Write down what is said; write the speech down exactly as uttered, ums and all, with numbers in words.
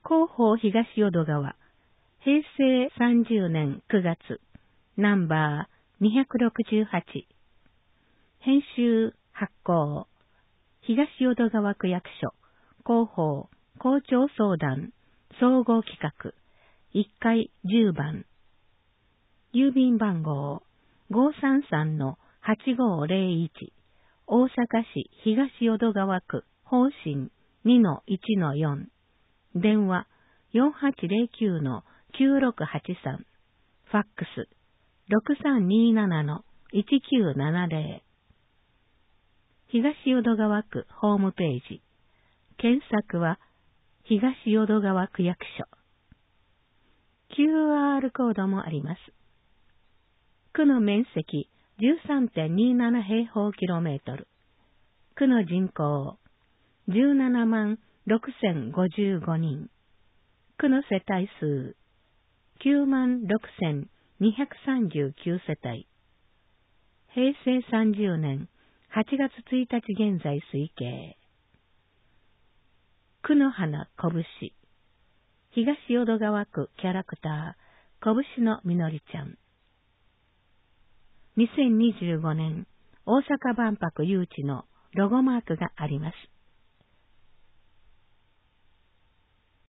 広報東淀川、平成さんじゅうねんくがつ、ナンバーにひゃくろくじゅうはち。編集発行、東淀川区役所、広報、校長相談、総合企画、いっかいじゅうばん。郵便番号 ごーさんさんのはちごーぜろいち、大阪市東淀川区方針 にのいちのよん。電話 よんはちぜろきゅうのきゅうろくはちさん。ファックス ろくさんにーななのいちきゅうななぜろ。東淀川区ホームページ。検索は東淀川区役所。キューアール コードもあります。区の面積 じゅうさんてんにーなな 平方キロメートル。区の人口じゅうななまんろくせんごじゅうごにん。区の世帯数きゅうまんろくせんにひゃくさんじゅうきゅうせたい。平成さんじゅうねんはちがつついたち現在推計。区の花こぶし。東淀川区キャラクター、こぶしのみのりちゃん。にせんにじゅうごねん大阪万博誘致のロゴマークがあります。